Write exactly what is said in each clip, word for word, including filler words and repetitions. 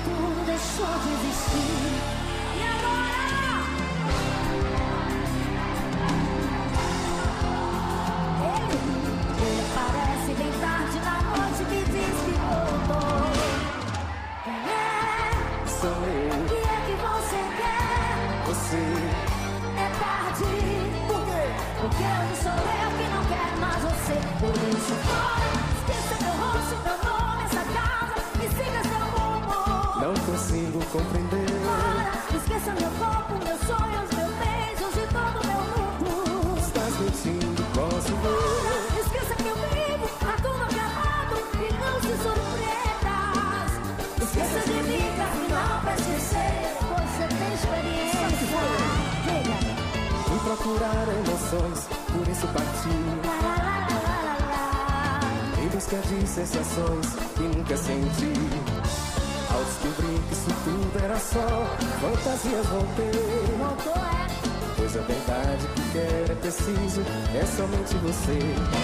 tudo deixou de existir. E agora? Ele, ele aparece bem tarde na noite, me diz que voltou. Quem é? Sou eu. O que é que você quer? Você. É tarde. Por quê? Porque hoje sou eu que não quero mais você. Por isso fora, esqueça meu rosto, meu nome, essa casa e siga seu rumo. Não consigo compreender. Fora, esqueça meu corpo, meus sonhos, meus beijos e todo meu mundo. Estás mentindo, posso ver. Fora, esqueça que eu vivo a tudo acabado e não se surpreenda. Esqueça de mim que afinal pra esquecer você tem experiência. Diga. Fui procurar emoções, por isso parti. Em busca de sensações que nunca senti. Ao descobrir que isso tudo era só fantasias, voltei. Voltou, é? Pois a verdade que quero é preciso, é somente você.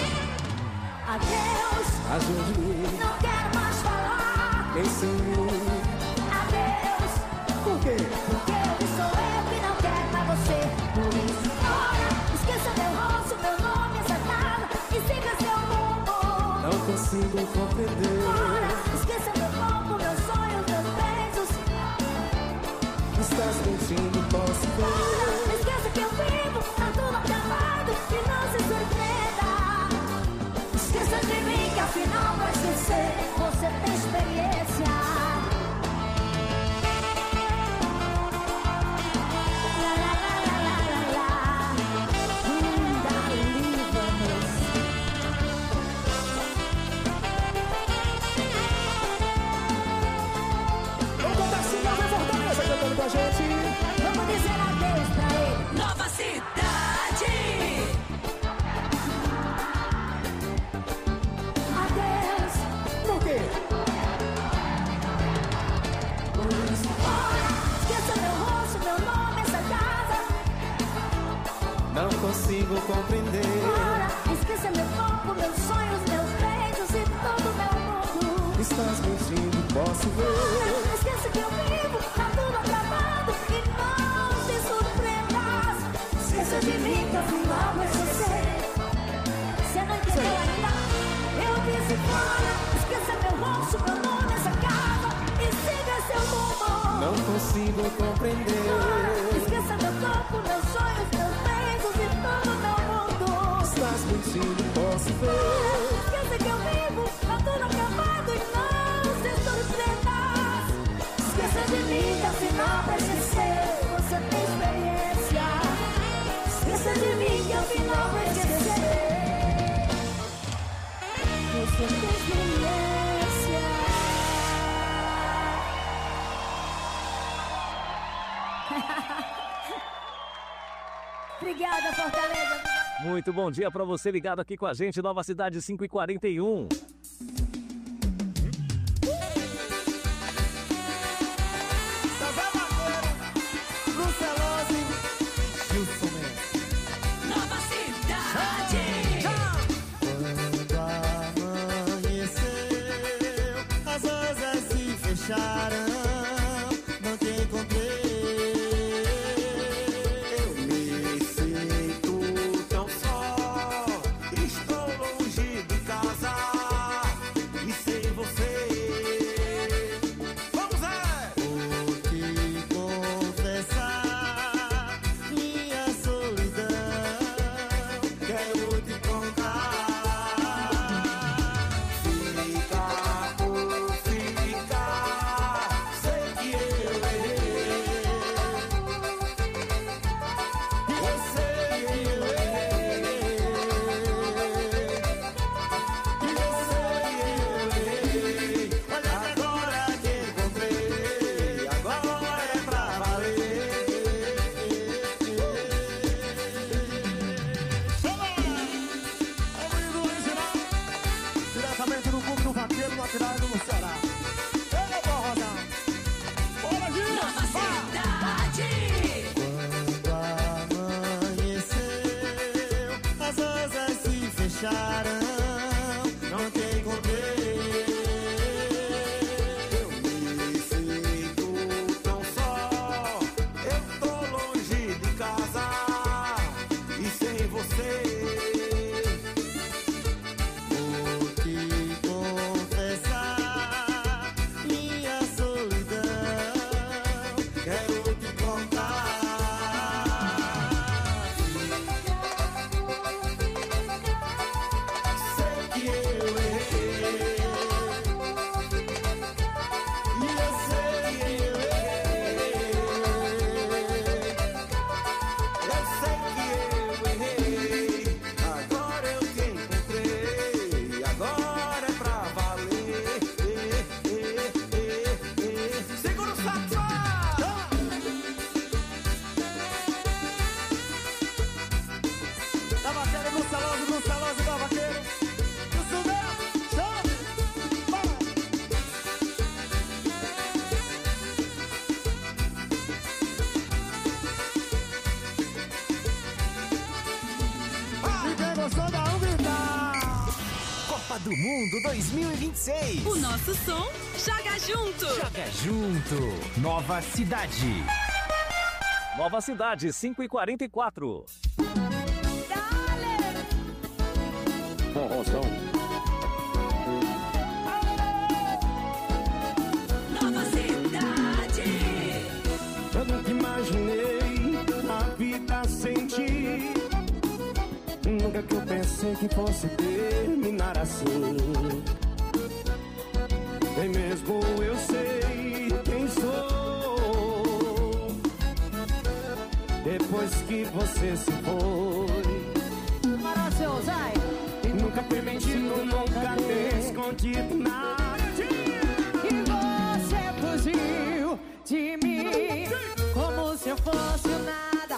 Adeus, ajude-me, não quero mais falar. Ensine-me. Adeus, por quê? Porque hoje sou eu que não quero mais você. Por isso, fora, esqueça meu rosto, meu nome, essa casa e siga seu rumo. Não consigo compreender. Fora, esqueça meu corpo, meus sonhos, meus beijos. Estás mentindo, posso ver. Fora, esqueça que eu vivo, tá tudo acabado e não se surpreenda. Esqueça de mim que afinal vai esquecer, você tem experiência. La la la la la la la. Linda, livre-nos. Vamos contar assim, não vem Fortaleza cantando com a gente. Vamos dizer adeus pra ele. Nova Cidade. Adeus. Por quê? Por isso, fora, esqueça meu rosto, meu nome, essa casa. Não consigo compreender. Fora, esqueça meu corpo, meus sonhos, meus beijos e todo meu mundo. Estás mentindo, posso ver. Fora, esqueça que eu vivo, tá tudo acabado e não se surpreendas. Esqueça de mim que afinal vai esquecer. Você não entendeu ainda? Eu disse fora, esqueça meu rosto, meu nome, essa casa e siga seu rumo. Não consigo compreender. Esqueça meu corpo, meus sonhos, meus beijos e todo meu mundo. Estás mentindo, posso ver. Esqueça que eu vivo, tá tudo acabado e não se surpreenda. Esqueça de mim que afinal pra esquecer você tem experiência. Esqueça de mim que afinal pra esquecer você tem experiência. Obrigada, Fortaleza. Muito bom dia pra você ligado aqui com a gente, Nova Cidade cinco e quarenta e um. Nova Cidade. Quando amanheceu, as asas se fecharam, não te encontrei. Eu me sinto tão só, estou longe de casa e sem você. Vamos lá! Vou te confessar minha solidão, quero te contar. Fica por ficar, sei que eu errei. Eu sei que eu errei. Eu sei que eu errei. Olha agora que encontrei, agora é pra valer. Vamos! Ouvindo original, diretamente do clube do Vaqueiro, na cidade do Ceará. Eu vou rodar. Bora, Gil! Nova Cidade. Quando amanheceu, as asas se fecharam, não te encontrei. Eu me Veloz igual vaqueiro. E o Silvério, chama. E quem gostou dá um gritar. Copa do Mundo dois mil e vinte e seis. O nosso som joga junto. Joga junto. Nova Cidade. Nova Cidade, cinco e quarenta e quatro. Forrozão. Nova Cidade. Eu nunca imaginei a vida sem ti. Nunca que eu pensei que fosse terminar assim. Nem mesmo eu sei quem sou. Depois que você se foi, Para seu Zay. e nunca foi mentido, nunca ter escondido nada. E você fugiu de mim como se eu fosse o nada.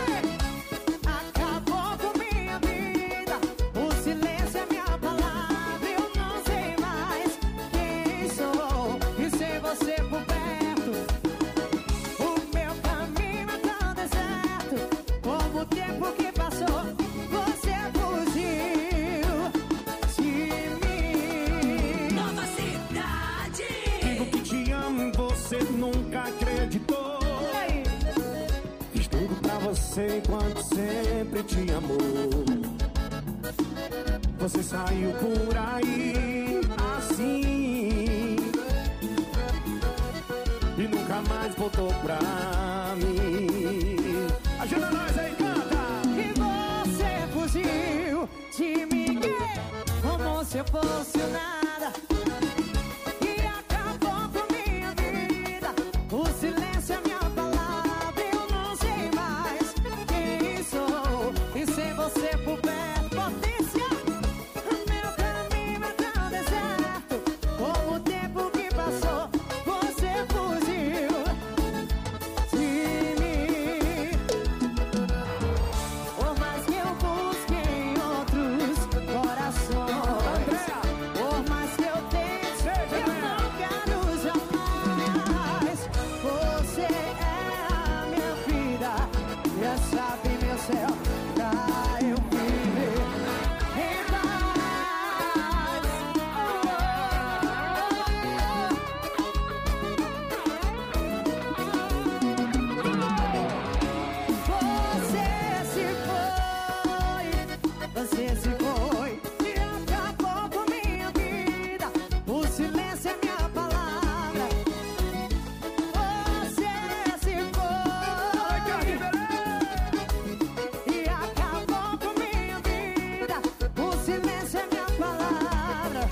Acabou com minha vida. O silêncio é minha palavra. Eu não sei mais quem sou. E sem você por perto, o meu caminho é tão deserto. Como o tempo que passou, você fugiu de mim. Nova Cidade. Digo que te amo e você nunca acreditou. Ei, Fiz tudo pra você enquanto sempre te amou. Você saiu por aí assim e nunca mais voltou pra mim. Ajuda nós aí, canta! E você fugiu de mim como se eu fosse o nada. E acabou com minha vida. O silêncio é minha palavra. Eu não sei mais quem sou. E sem você por perto, potência. Meu caminho é tão deserto. Como o tempo que passou, você fugiu de mim. Por mais que eu busque em outros corações, por mais que eu tente, eu não quero jamais. Você é a minha vida, e é chave meu céu pra eu viver em paz. Você se foi, você se foi e acabou com minha vida. O silêncio é minha palavra. Você se foi e acabou com minha vida. O silêncio é minha palavra.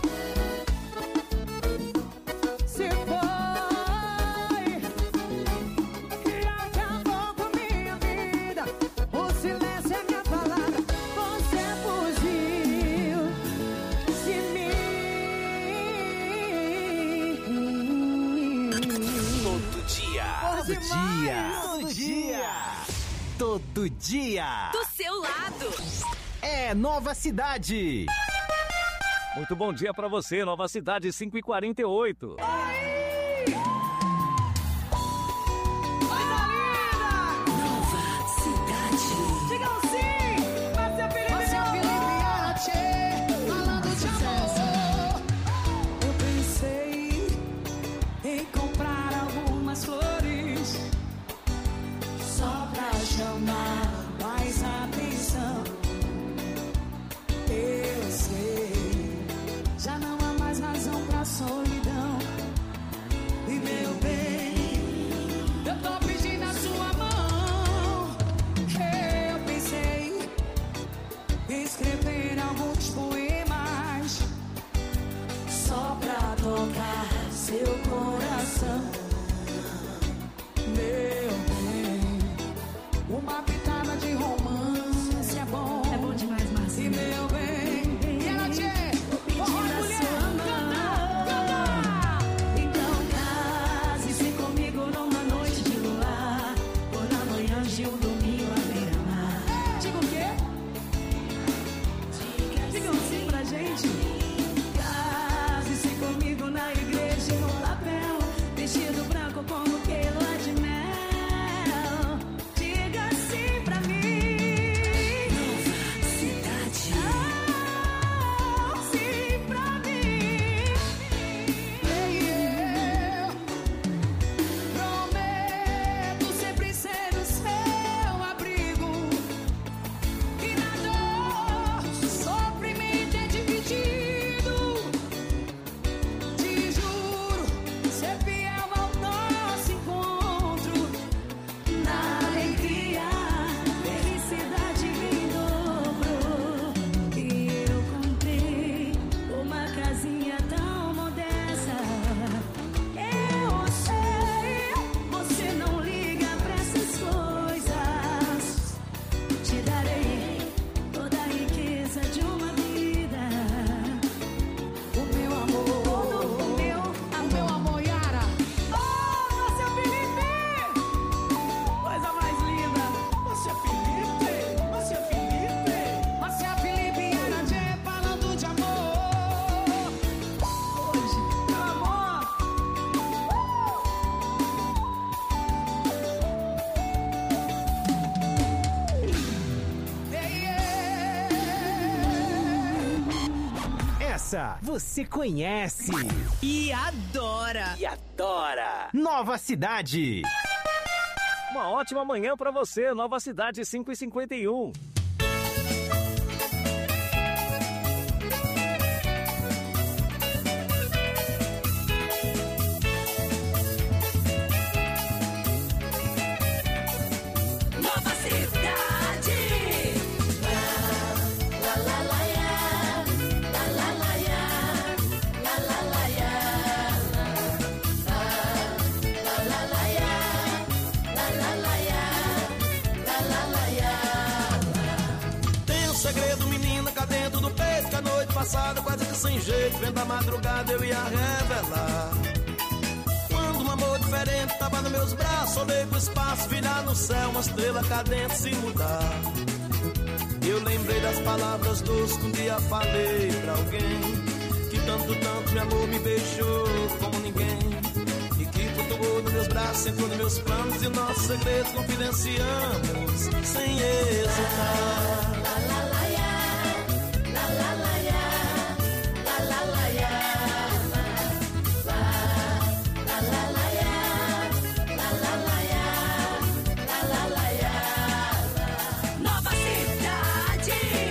Se foi e acabou com minha vida. O silêncio é minha palavra. Você fugiu de mim. Todo dia. Todo dia. Todo dia. Todo dia. Do seu lado. É Nova Cidade. Muito bom dia pra você, Nova Cidade, cinco e quarenta e oito. Nova Cidade. Digam sim, Márcia Felipe, falando de amor. Eu pensei em comprar algumas flores só pra chamar mais atenção. Eu sei, já não há mais razão pra solidão. essa você conhece E adora. e adora. Nova Cidade. Uma ótima manhã pra você, Nova Cidade cinco e cinquenta e um. Nova Cidade. Tem um segredo, menina, cá dentro do peito, que a noite passada, quase que sem jeito, vendo a madrugada eu ia revelar. Quando um amor diferente tava nos meus braços, olhei pro espaço, virar no céu, uma estrela cadente se mudar. Eu lembrei das palavras doces que um dia falei pra alguém, que tanto, tanto meu amor me beijou como ninguém, e que flutuou nos meus braços, entrou nos meus planos, e o nosso segredo confidenciamos sem hesitar. Nova Cidade.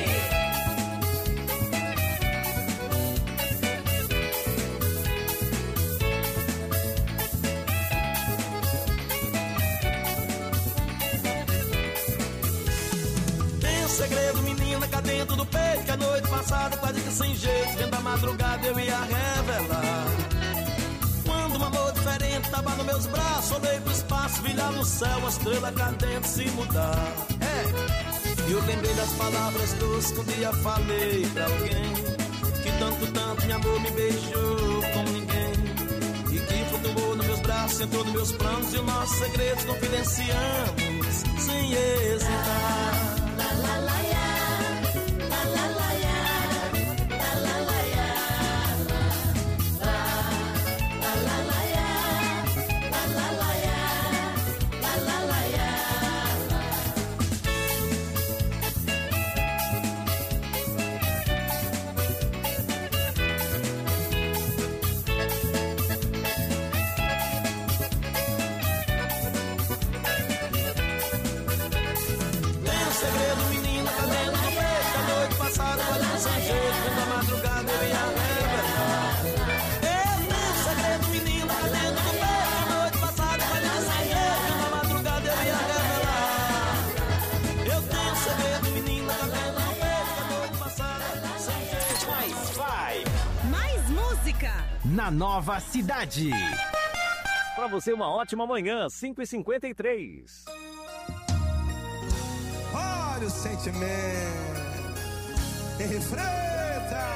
Tem um segredo, menina, cá dentro do peito, que a noite passada, quase que sem jeito, vendo a madrugada eu ia revelar. Quando um amor diferente tava nos meus braços, olhei pro espaço, vi lá no céu, uma estrela cadente se mudar. É, eu lembrei das palavras doces que um dia falei pra alguém, que tanto, tanto meu amor me beijou como ninguém, e que flutuou nos meus braços, entrou nos meus planos, e os nossos segredos confidenciamos sem hesitar. Tem um segredo, menina, cá dentro do peito, que a noite passada, quase que sem jeito, vendo a madrugada eu ia revelar. Eu tenho um segredo, menina, cá dentro do peito, que a noite passada, quase que sem jeito, vendo a madrugada eu ia revelar. Eu tenho um segredo, menina, cá dentro do peito, que a noite passada, sem jeito. Mais vai Mais música. na Nova Cidade. Pra você, uma ótima manhã, cinco e cinquenta e três. Olha o sentimento. Enfrenta.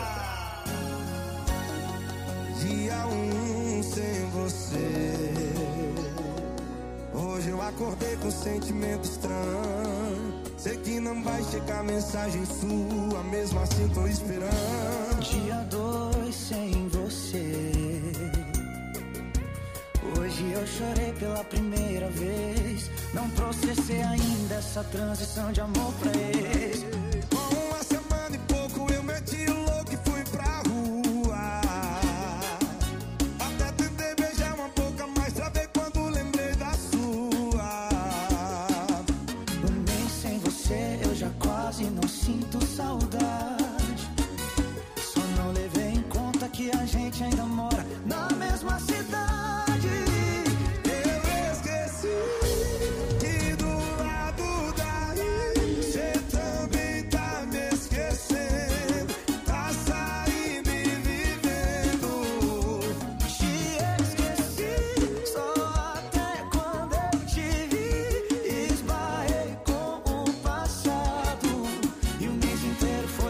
Dia um sem você. Hoje eu acordei com um sentimento estranho. Sei que não vai chegar mensagem sua, mesmo assim tô esperando. Dia dois sem você. Hoje eu chorei pela primeira vez. Não processei ainda essa transição de amor pra ex. Com uma semana e pouco eu meti o louco e fui pra rua. Até tentei beijar uma boca, mas travei quando lembrei da sua. Um mês sem você eu já quase não sinto saudade. Só não levei em conta que a gente ainda mora na mesma cidade. Eu esqueci que do lado daí cê também tá me esquecendo. Tá saindo e vivendo. Te esqueci só até quando eu te vi. Esbarrei com o passado e o mês inteiro foi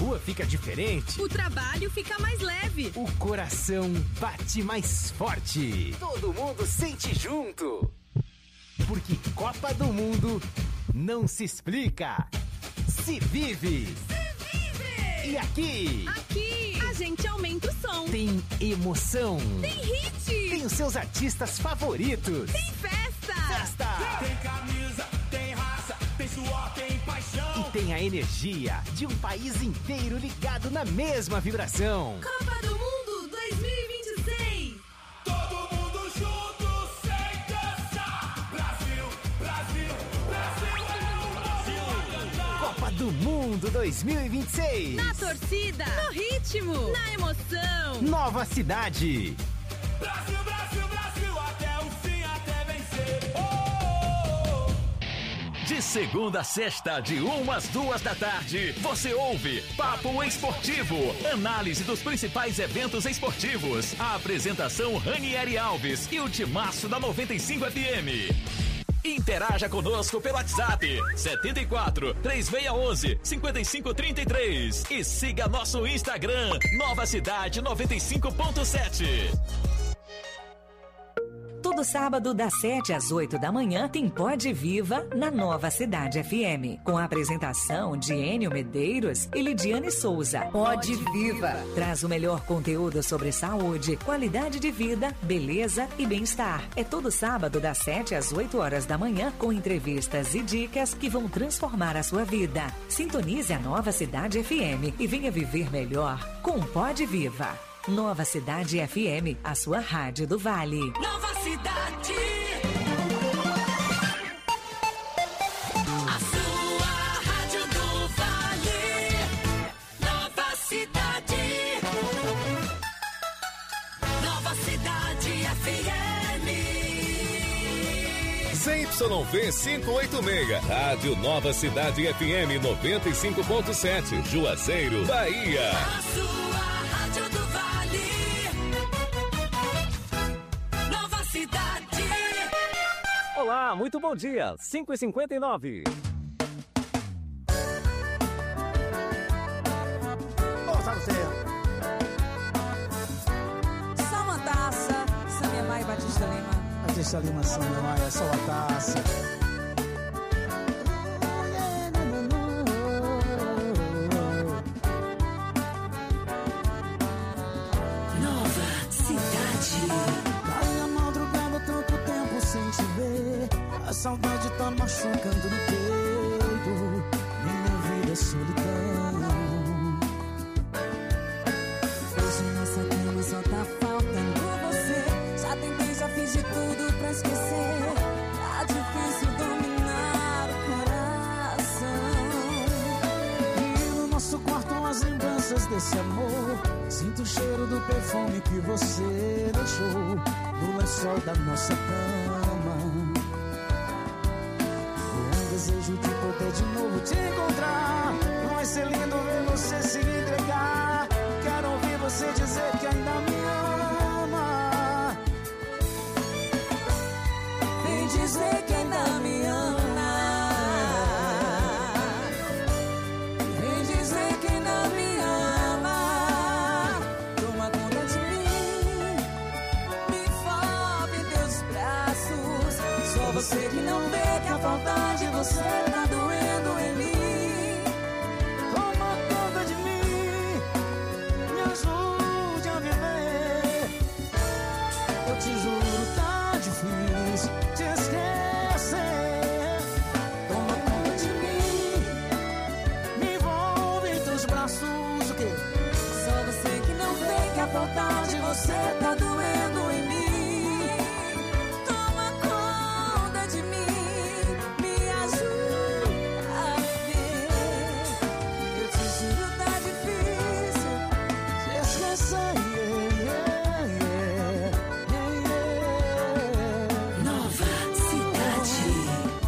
rua fica diferente. O trabalho fica mais leve. O coração bate mais forte. Todo mundo sente junto. Porque Copa do Mundo não se explica, se vive. Se vive! E aqui? Aqui a gente aumenta o som. Tem emoção. Tem hit. Tem os seus artistas favoritos. Tem festa. Festa. Tem camisa, tem raça, tem suor, tem paixão. E tem a energia de um país inteiro ligado na mesma vibração. Copa do Mundo dois mil e vinte e seis. Todo mundo junto, sem dançar. Brasil, Brasil, Brasil é o Brasil a cantar. Copa do Mundo dois mil e vinte e seis. Na torcida, no ritmo, na emoção. Nova Cidade. Brasil, Brasil, Brasil, até o fim, até vencer. Oh, oh, oh. De segunda a sexta, de uma às duas da tarde, você ouve Papo Esportivo. Análise dos principais eventos esportivos. A apresentação Ranieri Alves e o timaço da noventa e cinco F M. Interaja conosco pelo WhatsApp setenta e quatro, três seis um um, cinco cinco três três e siga nosso Instagram Nova Cidade noventa e cinco ponto sete. Todo sábado, das sete às oito da manhã, tem Pode Viva na Nova Cidade F M. Com a apresentação de Enio Medeiros e Lidiane Souza. Pode Viva traz o melhor conteúdo sobre saúde, qualidade de vida, beleza e bem-estar. É todo sábado, das sete às oito horas da manhã, com entrevistas e dicas que vão transformar a sua vida. Sintonize a Nova Cidade F M e venha viver melhor com Pode Viva. Nova Cidade F M, a sua rádio do Vale. Nova Cidade. A sua rádio do Vale. Nova Cidade. Nova Cidade F M. Z Y V quinhentos e oitenta e seis, Rádio Nova Cidade F M noventa e cinco ponto sete, Juazeiro, Bahia. A sua rádio do Vale. Nova Cidade. Olá, muito bom dia. cinco e cinquenta e nove. Só uma taça, Samia Maia e Batista Lima. Batista Lima, Samia Maia, só uma taça. Nova Cidade. Vai a madrugada, tanto tempo sem te ver. A saudade tá machucando no peito. Minha vida é solidão. Hoje nossa cama só tá faltando você. Já tentei, já fiz de tudo pra esquecer. Tá difícil dominar o coração. E no nosso quarto as lembranças desse amor. Sinto o cheiro do perfume que você deixou no lençol da nossa cama. Com um desejo de poder de novo te encontrar. Vai ser lindo ver você se entregar. Quero ouvir você dizer que ainda me ama. Vem dizer que ainda me ama. Vem dizer que ainda me ama. Toma conta de mim. Me envolve em teus braços. Só você que não vê que a falta de você tá doendo em mim. Toma conta de mim. Me ajude a viver. Eu te juro, tá difícil te esquecer. Toma conta de mim. Me envolve em teus braços. O quê? Só você que não vê que a falta de você tá doendo em mim. Toma conta de mim, me ajuda a ver. Eu te juro, tá difícil Te esquecer. Yeah, yeah, yeah, yeah. Nova Cidade.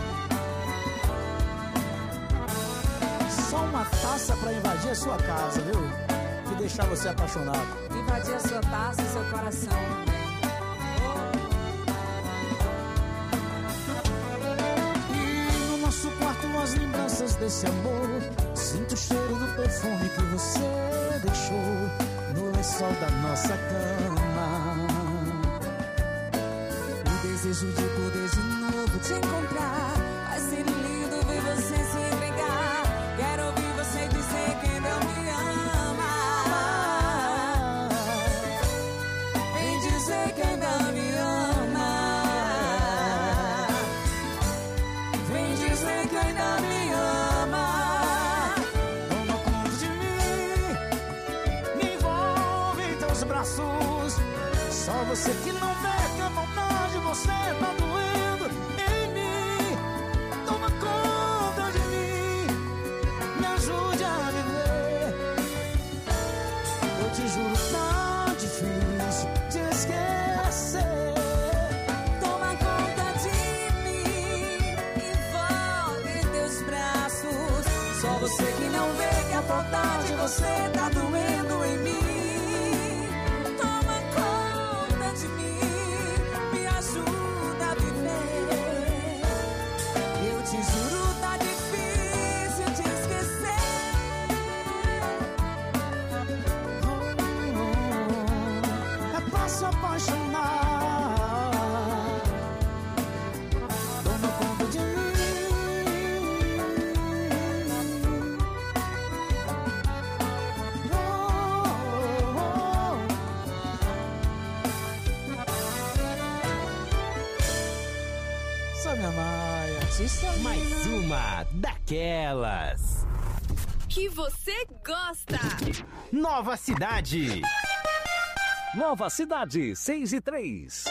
Só uma taça pra invadir a sua casa, viu? E deixar você apaixonado. invadir a sua taça e seu coração. E no nosso quarto as lembranças desse amor. Sinto o cheiro do perfume que você deixou no lençol da nossa cama. O desejo de poder de novo te encontrar. Vai ser lindo ver você se entregar. Quero ouvir você dizer que não me ama. Vem dizer que ainda me ama. Vem dizer que ainda me ama. Toma conta de mim, me envolve em teus braços. Só você que não vê que a vontade de você tá doendo em mim. Toma conta de mim, me ajude a viver. Eu te juro, tá difícil de esquecer. Toma conta de mim, envolve teus braços. Só você que não vê que a vontade de você tá doendo em mim. Toma conta de mim, me ajuda a viver. Eu te juro, tá difícil de esquecer. É pra se apaixonar. Toma conta de mim. Oh, oh, oh. Sônia Maia, artista Mais uma daquelas. Que você gosta. Nova Cidade. Nova Cidade, seis e três.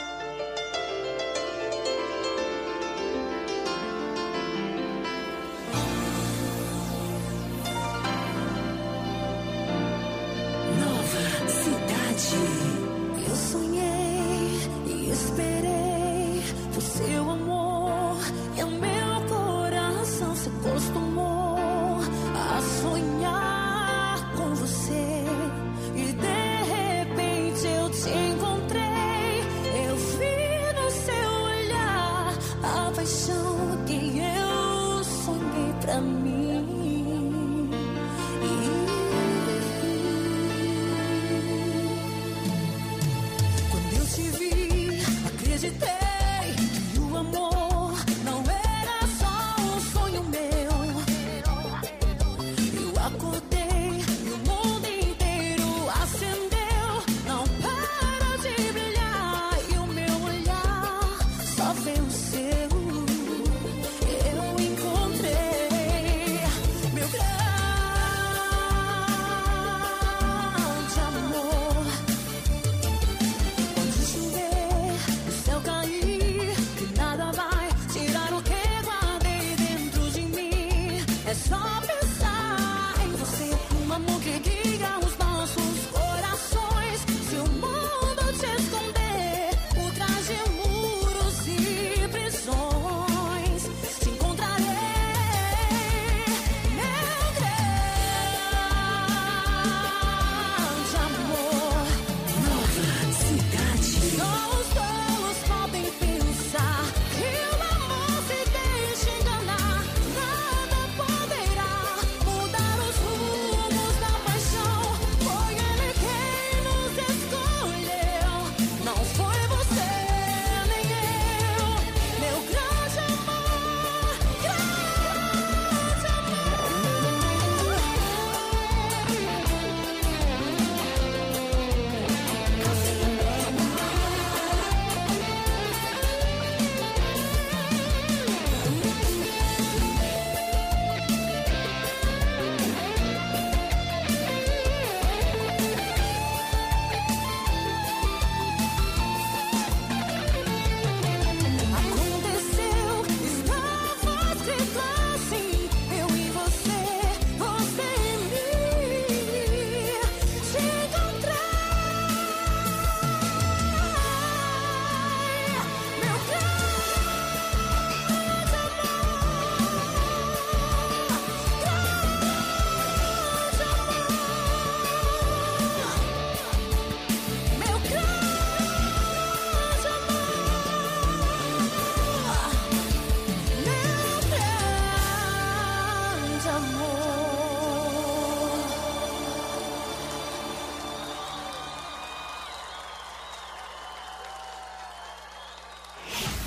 Nova cidade. Eu sonhei e esperei por seu amor. E o meu coração se acostumou a sonhar com você. E de repente eu te encontrei. Eu vi no seu olhar a paixão que eu sonhei pra mim.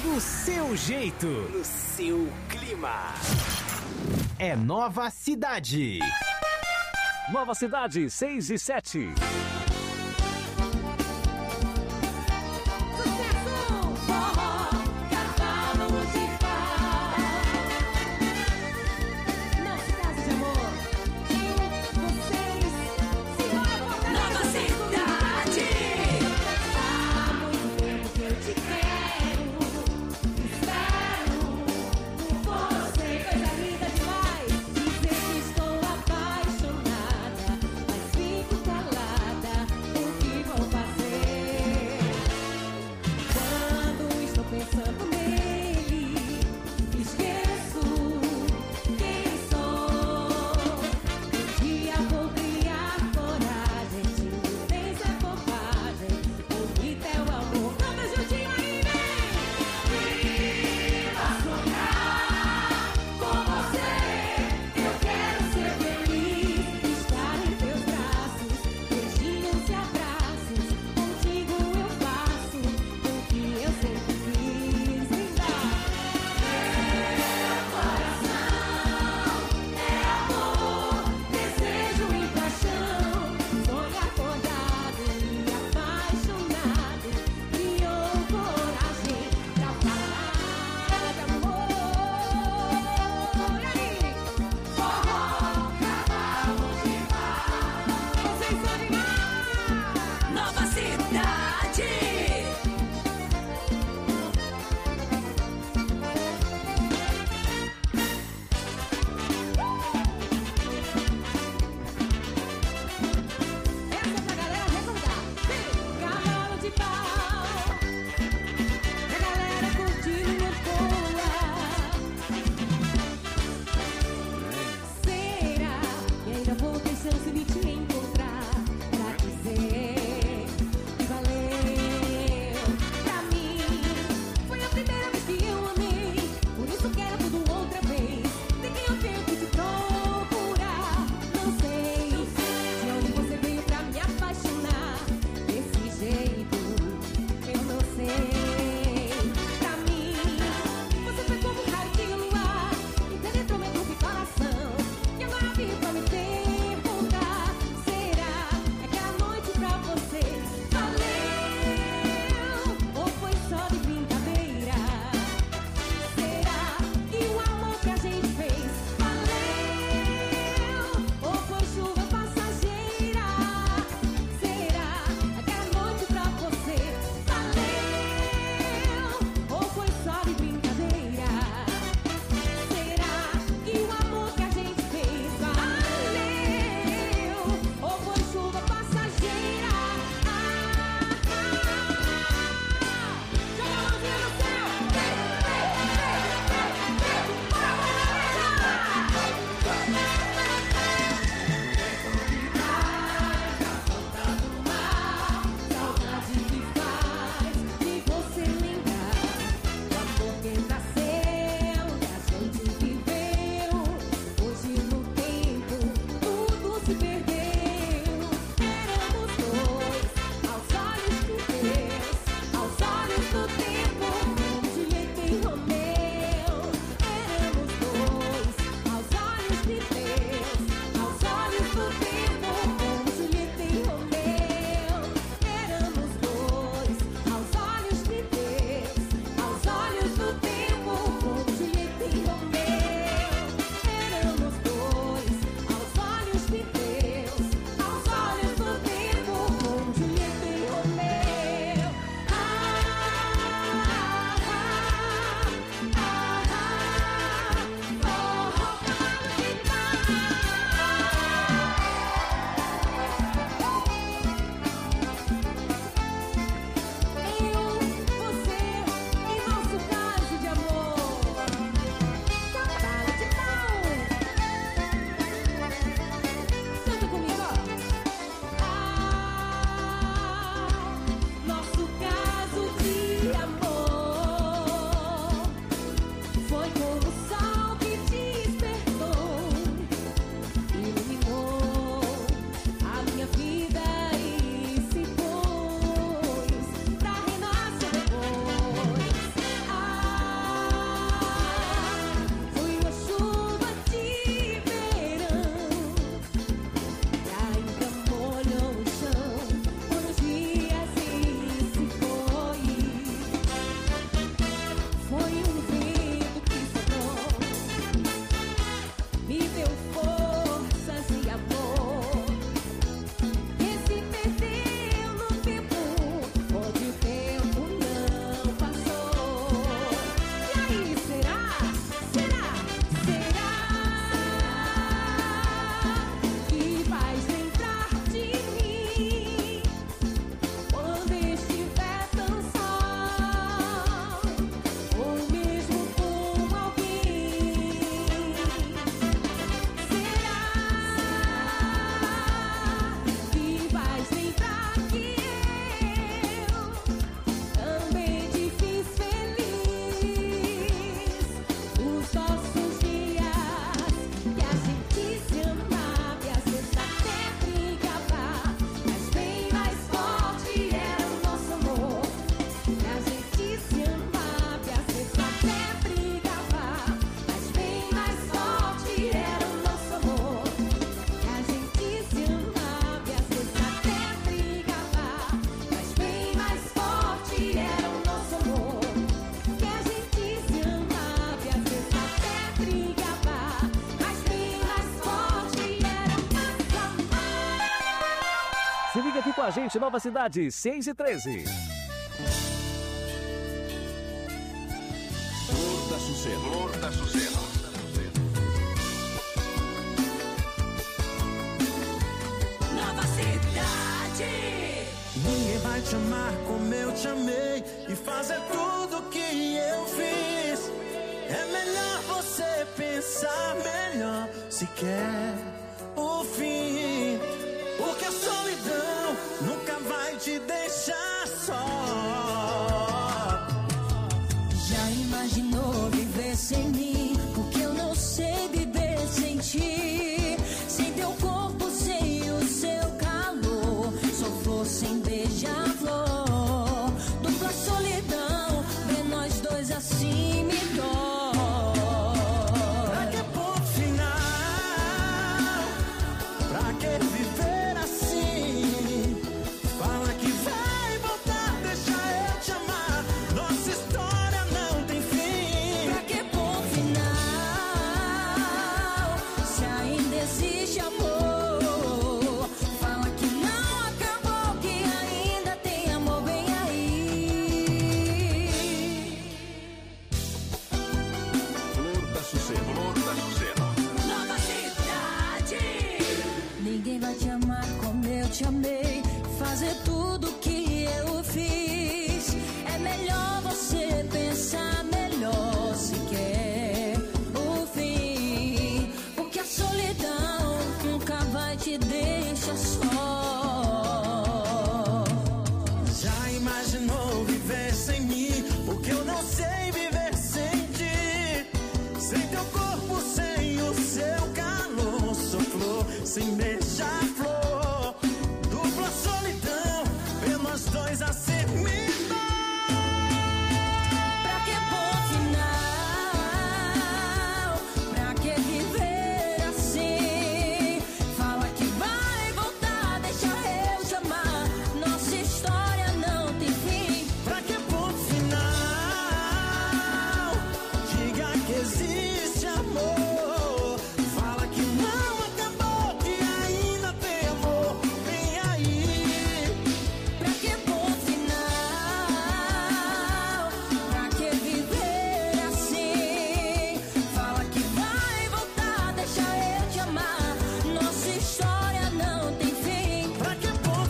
Do seu jeito, no seu clima. É Nova Cidade. Nova Cidade, seis e sete. Apaixonada, mas fico calada. Se liga aqui com a gente, Nova Cidade, seis e treze. Flor da Sucena. Flor da Sucena. Nova Cidade. Ninguém vai te amar como eu te amei e fazer tudo que eu fiz. É melhor você pensar melhor se quer o fim, porque a solidão nunca vai te deixar só. Já imaginou viver sem mim? Porque eu não sei viver sem ti. Sem teu corpo, sem o seu calor. Sou flor sem beija-flor. Dupla solidão, vê nós dois assim me dói. Pra que ponto final? Pra que viver assim? Fala que vai voltar, deixa eu te amar. Nossa história não tem fim. Pra que ponto final? Se ainda existe amor. Fala que não acabou, que ainda tem amor, vem aí. Flor da Sucena. Flor da Sucena. Nova Cidade. Ninguém vai te amar como eu te amei. Fazer tudo que eu fiz. É melhor você pensar melhor se quer o fim. Porque a solidão nunca vai te deixar só. Já imaginou viver sem mim? Porque eu não sei viver sem ti. Sem teu corpo, sem o seu calor. Sou flor sem beija-flor. Dupla solidão, vê nós dois assim me dói. Pra que ponto final? Pra que viver assim? Fala que vai voltar, deixa eu te amar. Nossa história não tem fim. Pra que ponto final? Diga que existe amor. Fala que não acabou, que ainda tem amor. Vem aí. Pra que ponto final? Pra que viver assim? Fala que vai voltar, deixa eu te amar. Nossa história não tem fim. Pra que ponto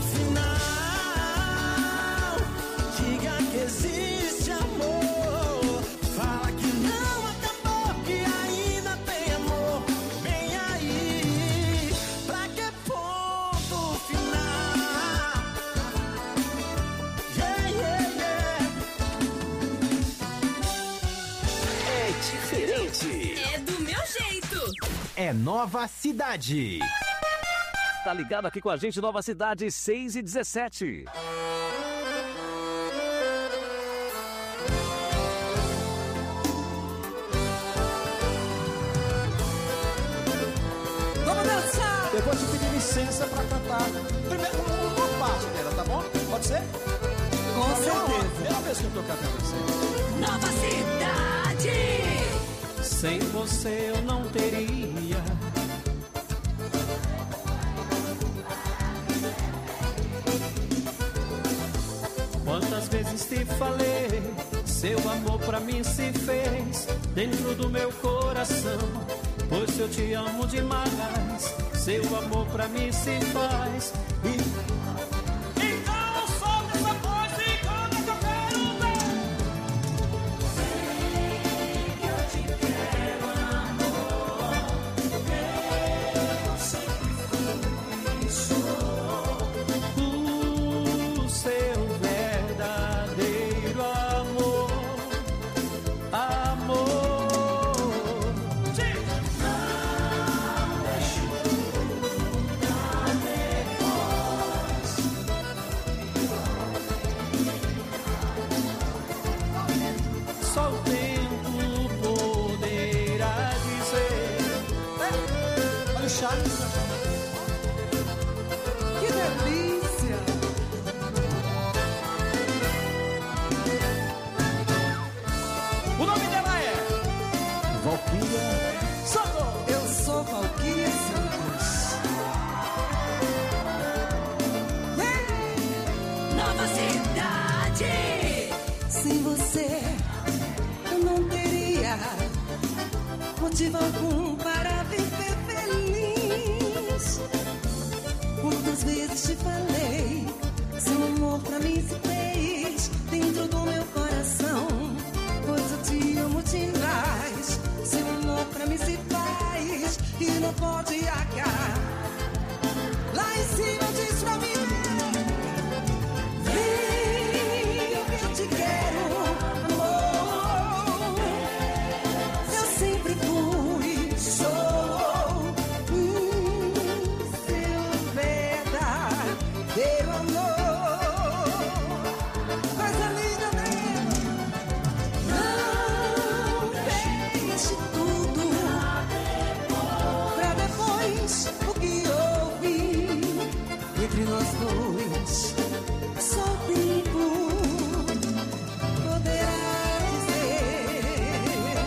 final? Diga que existe amor. Fala que não acabou, que ainda tem amor. Vem aí. Pra que ponto final? Yeah, yeah, yeah. É diferente. É do meu jeito. É Nova Cidade. Tá ligado aqui com a gente, Nova Cidade, seis e dezessete. Vamos dançar! Eu vou te pedir licença pra cantar primeiro uma parte dela, tá bom? Pode ser? Com É a certeza. vez que eu tô cantando assim. Nova Cidade. Sem você eu não teria quantas vezes te falei, seu amor pra mim se fez dentro do meu coração, pois eu te amo demais, seu amor pra mim se faz e... Então solta essa voz e canta que eu quero ver. O seu verdadeiro amor, amor. Não deixe nunca depois. Só o tempo poderá dizer. É, olha o Charles. Que delícia! O nome dela é Valquíria Santos. Eu sou Valquíria Santos. motivo algum para viver feliz. Quantas vezes te falei, seu amor pra mim se fez dentro do meu coração, pois eu te amo demais. Seu amor pra mim se faz e não pode acabar. Lá em cima diz pra mim, vem, eu te quero, amor. Eu sempre fui, sou hum, seu verdadeiro amor. Coisa linda, né? Não deixe tudo pra depois. O que houve entre nós dois, só o tempo poderá dizer.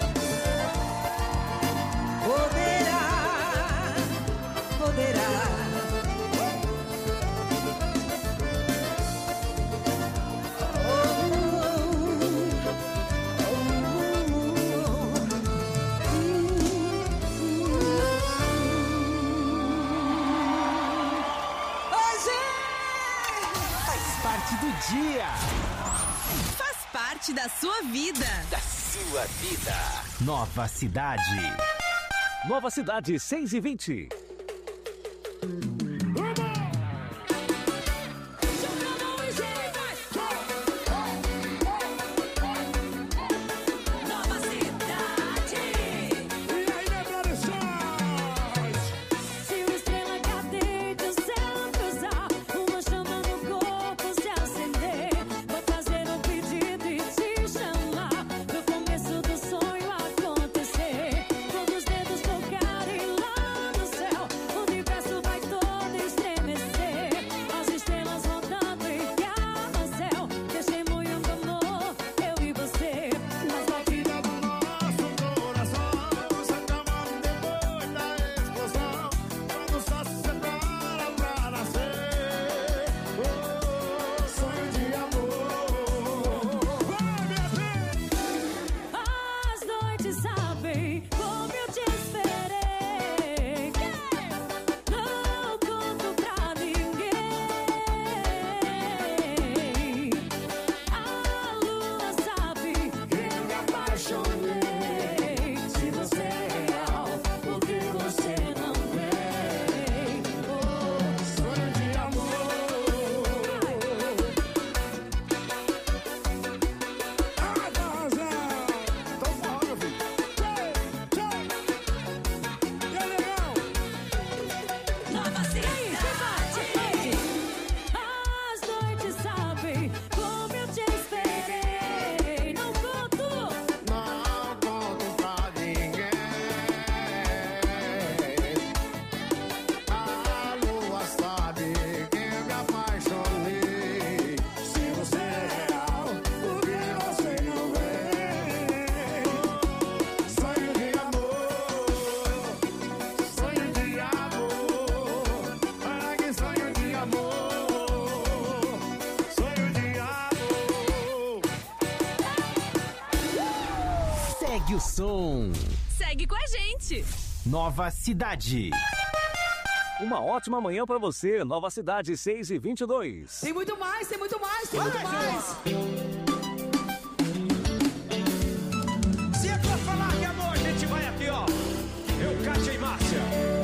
Poderá, poderá. Do dia. Faz parte da sua vida. Da sua vida. Nova Cidade. Nova Cidade, seis e vinte. Segue o som. Segue com a gente. Nova Cidade. Uma ótima manhã pra você, Nova Cidade, seis e vinte e dois. Tem muito mais, tem muito mais, tem muito mais. Se é pra falar de amor, a gente vai aqui, ó. Eu, Kátia e Márcia.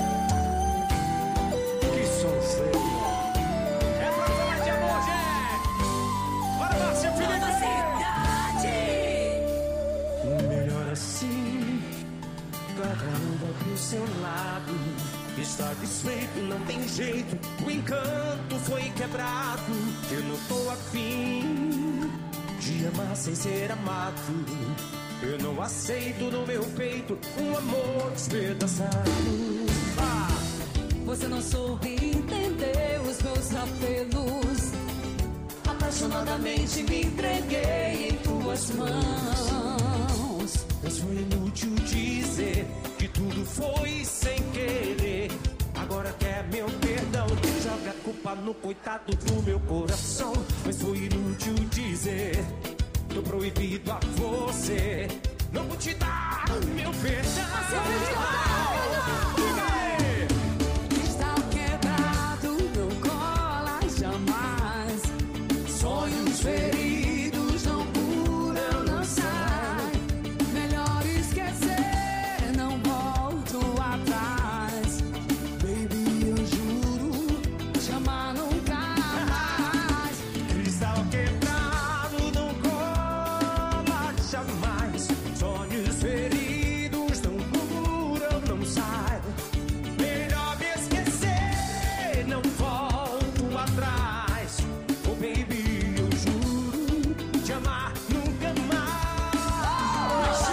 Que sonzeiro. É pra falar de amor, gente. Bora, Márcia, Felipe. Nova Cidade. Melhor assim, caramba pro seu lado. Está desfeito, não tem jeito, o encanto foi quebrado. Eu não tô afim de amar sem ser amado. Eu não aceito no meu peito um amor despedaçado. Ah! Você não soube entender os meus apelos. Apaixonadamente me entreguei em tuas mãos. Mas foi inútil dizer que tudo foi sem querer. Agora quer meu perdão, joga a culpa no coitado do meu coração. Mas foi inútil dizer, tô proibido a você. não vou te dar meu perdão. Cristal quebrado não cola jamais. Sonhos feridos não curam, não sai. Melhor esquecer, não volto atrás. Baby, eu juro, te amar nunca mais. Cristal quebrado não cola jamais. Sonhos feridos não curam, não sai. Melhor me esquecer, não volto atrás. Oh baby, eu juro, te amar nunca mais.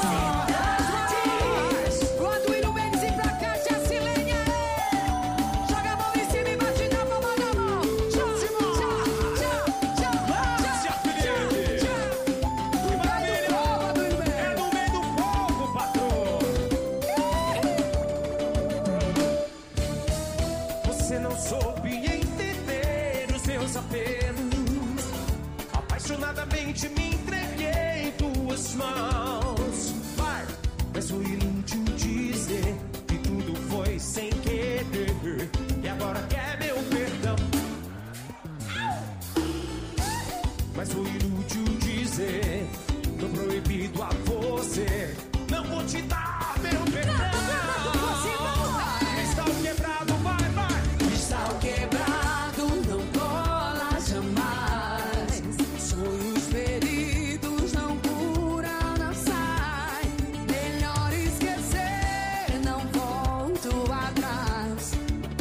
Quando ir no Mendes e pra cá, tia Silene, joga a mão em cima e bate na palma da mão. Tchau, tchau, tchau, tchau, Márcia Felipe. Que maravilha. É no meio do povo, patrão. Você não soube entender os meus apelos. Apaixonadamente me entreguei em tuas mãos. Vai, mas foi inútil dizer que tudo foi sem querer. E agora quer meu perdão. Mas foi inútil dizer, tô proibido a você. Não vou te dar meu perdão. Cristal quebrado, vai, vai. Cristal quebrado não cola jamais. Sonhos feridos não curam, não sai. Melhor esquecer, não volto atrás.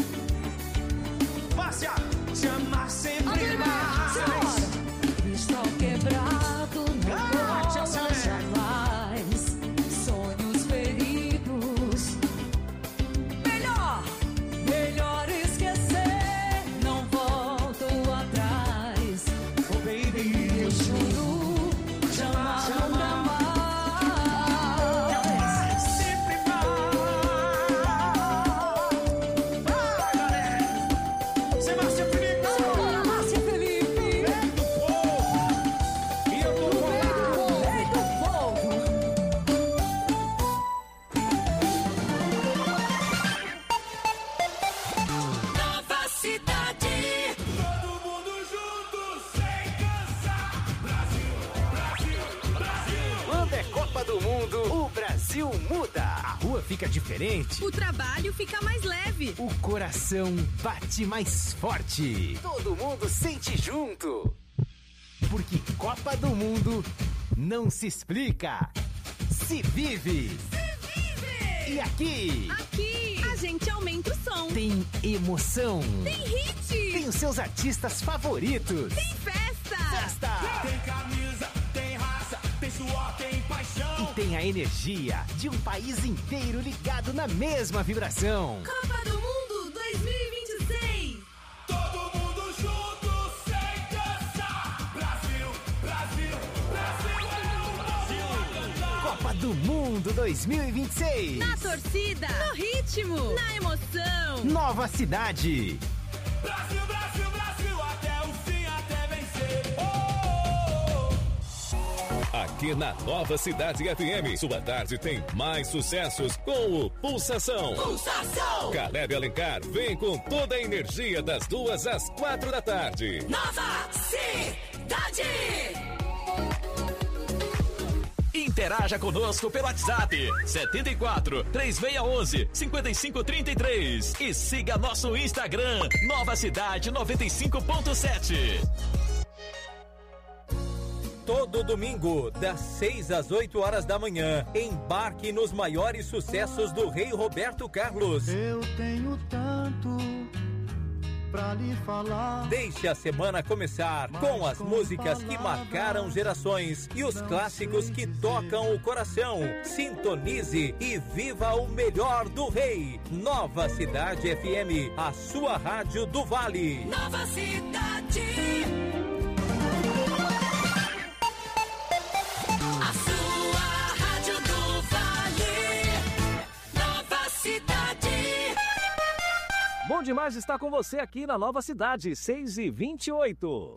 Márcia, te amar sempre mais. Cristal quebrado não Ah, tia cola Silene. jamais. Sonhos feridos. Melhor, melhor esquecer, não volto atrás. Oh baby, Eu juro, te amar nunca mais. sempre vai. Vai, galera. Você é Márcia Felipe. Olha, Márcia Felipe, É do povo. E eu tô com rei do povo. Nova cidade. todo mundo junto, sem cansar. Brasil, Brasil, Brasil. Quando é Copa do Mundo, o Brasil muda. A rua fica diferente. O trabalho fica mais leve. O coração bate mais forte. Todo mundo sente junto. Porque Copa do Mundo não se explica, se vive. E aqui Aqui, a gente aumenta o som. tem emoção. Tem hit. Tem os seus artistas favoritos. Tem festa. Festa. Tem camisa, tem raça, tem suor, tem paixão. E tem a energia de um país inteiro ligado na mesma vibração. Copa do Mundo dois mil e vinte e seis. Todo mundo junto, sem cansar. Brasil, Brasil, Brasil é o Brasil a cantar. Copa do Mundo dois mil e vinte e seis. Na torcida, no ritmo, na emoção. Nova cidade. Brasil, Brasil, Brasil, até o fim, até vencer. Oh, oh, oh. Aqui na Nova Cidade F M, sua tarde tem mais sucessos com o Pulsação. Pulsação. Caleb Alencar vem com toda a energia das duas às quatro da tarde. Nova cidade. Interaja conosco pelo WhatsApp setenta e quatro, três seis um um, cinco cinco três três e siga nosso Instagram Nova Cidade noventa e cinco ponto sete. Todo domingo, das seis às oito horas da manhã, embarque nos maiores sucessos do rei Roberto Carlos. Eu tenho tanto pra lhe falar. Deixe a semana começar com as músicas que marcaram gerações e os clássicos que tocam o coração. Sintonize e viva o melhor do rei. Nova Cidade F M, a sua rádio do Vale. Nova cidade. A sua rádio do Vale. Nova cidade. Bom demais estar com você aqui na Nova Cidade, seis e vinte e oito.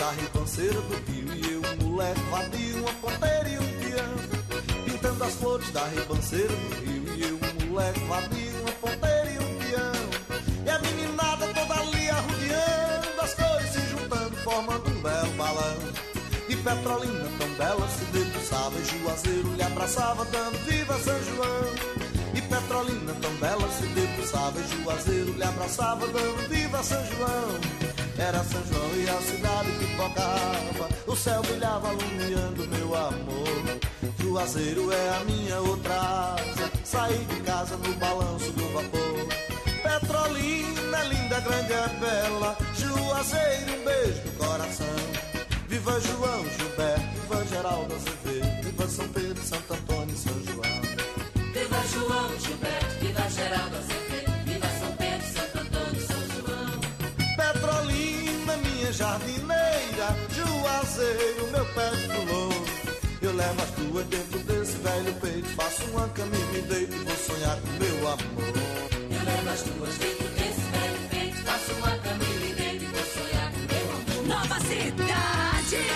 da ribanceira do rio. E eu, um moleque vadio, uma ponteira e um peão, pintando as flores da ribanceira do rio. E eu, um moleque vadio, uma ponteira e um peão, e a meninada toda ali arrodeando, as cores se juntando, formando um belo balão. E Petrolina tão bela se debruçava, e Juazeiro lhe abraçava, dando viva São João. E Petrolina tão bela se debruçava, e Juazeiro lhe abraçava, dando viva São João. Era São João e a cidade pipocava, o céu brilhava alumiando meu amor. Juazeiro é a minha outra asa, saí de casa no balanço do vapor. Petrolina é linda, grande é bela, Juazeiro um beijo no coração. Viva João Gilberto, viva Geraldo Azevedo, viva São Pedro, Santo Antônio e São João. Viva João Gilberto, viva Geraldo Azevedo, viva São Pedro, Santo Antônio e São João. Petrolina, minha jardineira, Juazeiro, meu pé de flor. Eu levo as duas dentro desse velho peito, faço uma cama e me deito e vou sonhar com meu amor. Eu levo as duas dentro desse velho peito, faço uma cama e me deito e vou sonhar com meu amor. Nova Cidade!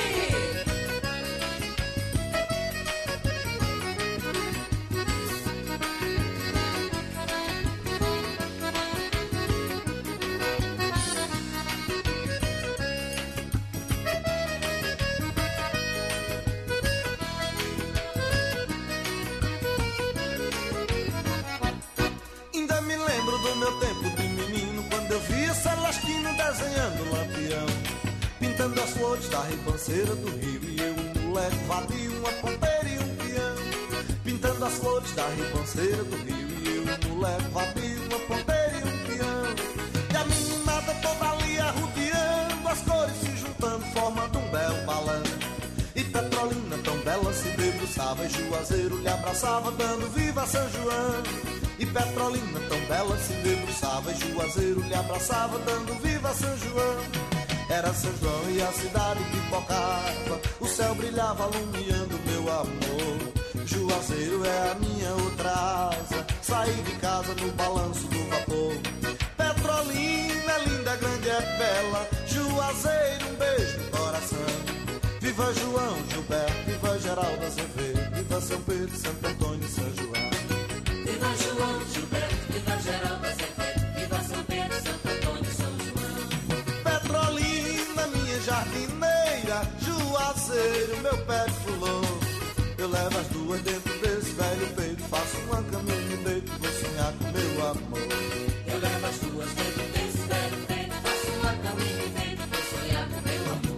Ainda me lembro do meu tempo de menino, quando eu via Celestino desenhando lampião, pintando as flores da ribanceira do rio. E eu, um moleque vadio, uma ponteira e um peão, pintando as flores da ribanceira do rio. E eu, um moleque vadio, uma ponteira e um peão, e a meninada toda ali arrodeando, as cores se juntando, formando um belo balão. E Petrolina tão bela se debruçava, e Juazeiro lhe abraçava, dando viva São João. E Petrolina tão bela se debruçava, e Juazeiro lhe abraçava, dando viva São João. Era São João e a cidade pipocava, o céu brilhava alumiando meu amor. Juazeiro é a minha outra asa, saí de casa no balanço do vapor. Petrolina é linda, grande é bela, Juazeiro um beijo no coração. Viva João Gilberto, viva Geraldo Azevedo, viva São Pedro, Santo Antônio e São João. Viva João Gilberto, viva Geraldo Azevedo, viva São Pedro, Santo Antônio e São João. Petrolina, minha jardineira, Juazeiro, meu pé de flor. Eu levo as duas dentro desse velho peito, faço uma cama e me deito, vou sonhar com meu amor. Eu levo as duas dentro desse velho peito, faço uma cama e me deito, vou sonhar com meu amor.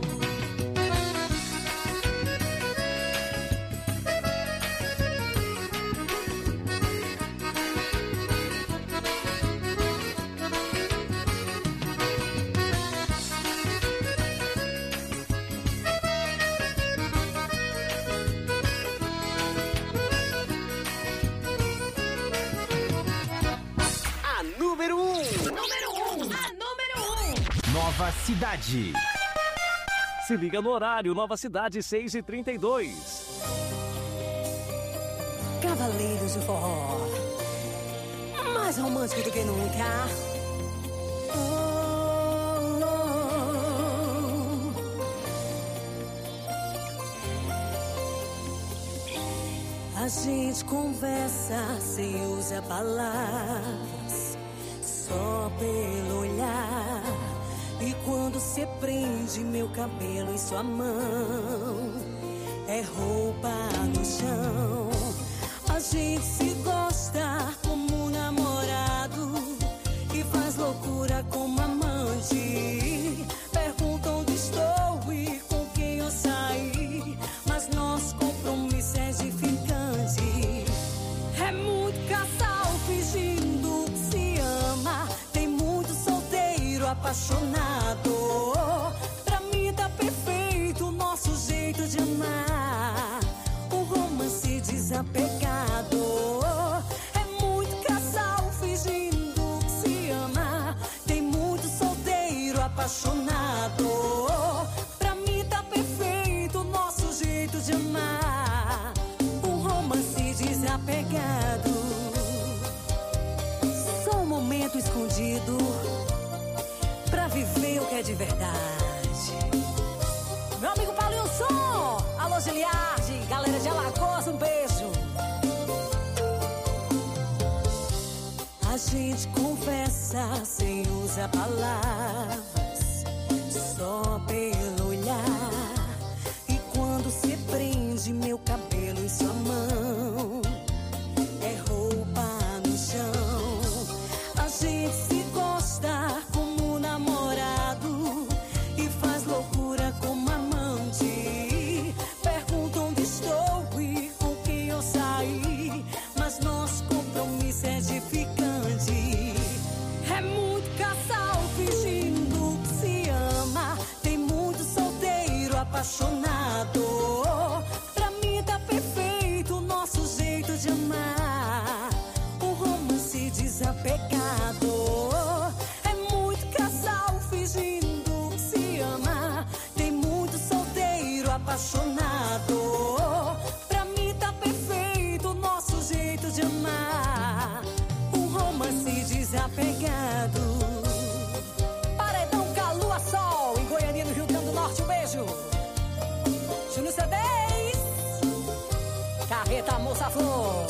Número um. Número um. A número um. Nova Cidade. Se liga no horário, Nova Cidade, seis e trinta e dois. Cavaleiros do Forró, mais romântico do que nunca. Oh, oh. A gente conversa sem usar palavras, só pelo olhar. E quando cê prende meu cabelo em sua mão, é roupa no chão. A gente se gosta como namorado e faz loucura como amante. Pergunta onde estou e com quem eu saí, mas nosso compromisso é edificante. É muito casal fingindo que se ama, tem muito solteiro apaixonado. Pra mim tá perfeito o nosso jeito de amar, um romance desapegado. É muito gente conversa sem usar palavras, só pelo olhar. E quando se prende meu cabelo em sua mão, é roupa no chão. A gente se gosta como namorado e faz loucura como amante. Pergunta onde estou e com quem eu saí, mas nosso compromisso é edificante. É muito casal fingindo que se ama, tem muito solteiro apaixonado. Pra mim tá perfeito o nosso jeito de amar, um romance desapegado. É muito casal fingindo que se ama, tem muito solteiro apaixonado. Pra mim tá perfeito o nosso jeito de amar, um romance desapegado. Paredão Calua Sol, em Goiânia, no Rio Grande do Norte, um beijo. Júnior C dez, Carreta Moça Flor.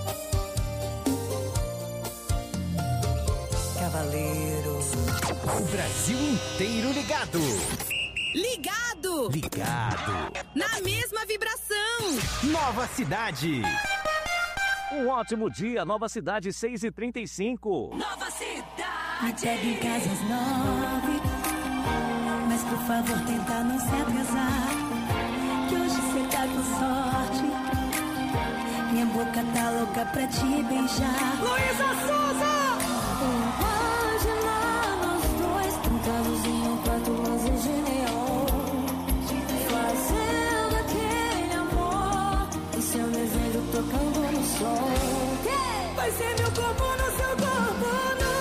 Cavaleiros. O Brasil inteiro ligado. Ligado! Ligado. Na mesma vibração. Nova Cidade. Um ótimo dia, Nova Cidade, seis e trinta e cinco. Nova Cidade. Me pega em casa às nove, mas por favor tenta não se atrasar, que hoje cê tá com sorte. Minha boca tá louca pra te beijar. Luísa Souza! Imagina nós dois, trancados em um quarto, luzes de neon, fazendo aquele amor e seu desejo tocando no som. Vai ser meu corpo no seu corpo, no.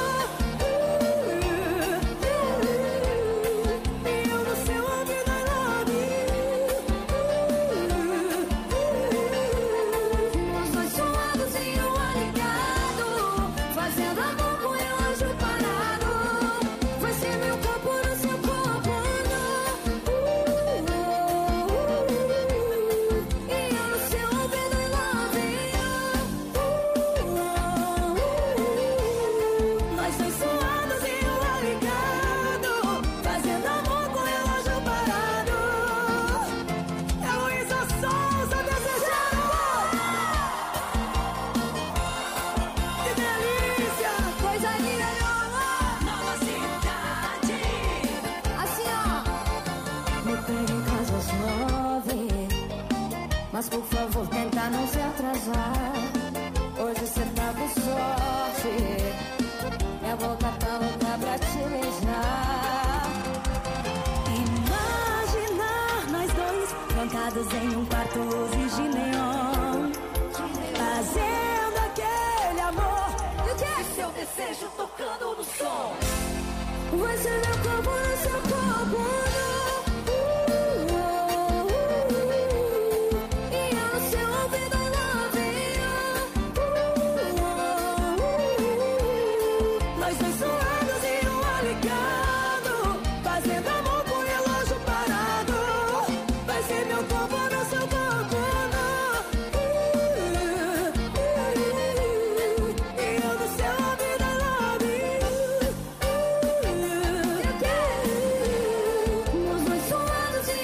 E eu no seu ouvido, I love you. Nós dois suados em um ar ligado, fazendo amor com o relógio parado. Vai ser meu corpo no seu corpo, no. E eu no seu ouvido, I love you. Nós dois suados em um ar ligado, fazendo amor com o relógio parado. É Luísa Souza desejando. Que delícia! Coisa linda, Nova Cidade. assim ó. Me pega em casa às nove, mas por favor tenta não se atrasar. Hoje cê tá com sorte, minha boca tá louca pra te beijar. Imaginar nós dois trancados em um quarto, luzes de neon, fazendo aquele amor. E o que é seu desejo tocando no som? Vai ser meu corpo no seu corpo.